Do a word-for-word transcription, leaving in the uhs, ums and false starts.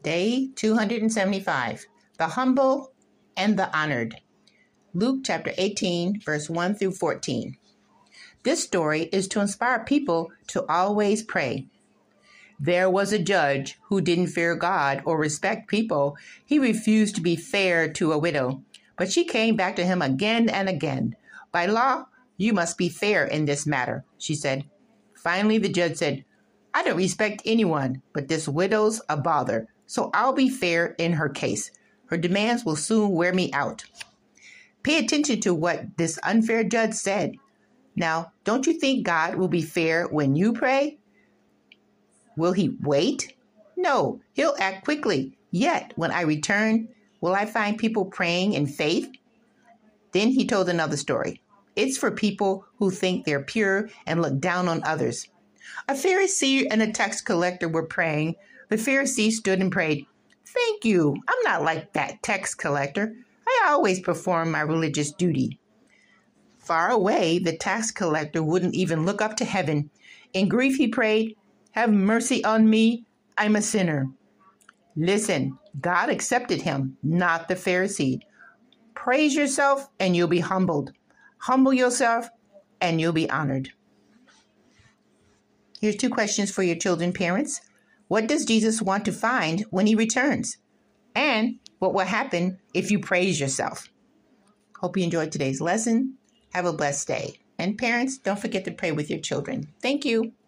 Day two hundred seventy-five, the humble and the honored. Luke chapter eighteen, verse one through fourteen. This story is to inspire people to always pray. There was a judge who didn't fear God or respect people. He refused to be fair to a widow, but she came back to him again and again. By law, you must be fair in this matter, she said. Finally, the judge said, I don't respect anyone, but this widow's a bother, so I'll be fair in her case. Her demands will soon wear me out. Pay attention to what this unfair judge said. Now, don't you think God will be fair when you pray? Will he wait? No, he'll act quickly. Yet, when I return, will I find people praying in faith? Then he told another story. It's for people who think they're pure and look down on others. A Pharisee and a tax collector were praying. The Pharisee stood and prayed, Thank you. I'm not like that tax collector. I always perform my religious duty. Far away, the tax collector wouldn't even look up to heaven. In grief, he prayed, Have mercy on me. I'm a sinner. Listen, God accepted him, not the Pharisee. Praise yourself and you'll be humbled. Humble yourself and you'll be honored. Here's two questions for your children, parents. What does Jesus want to find when he returns? And what will happen if you praise yourself? Hope you enjoyed today's lesson. Have a blessed day. And parents, don't forget to pray with your children. Thank you.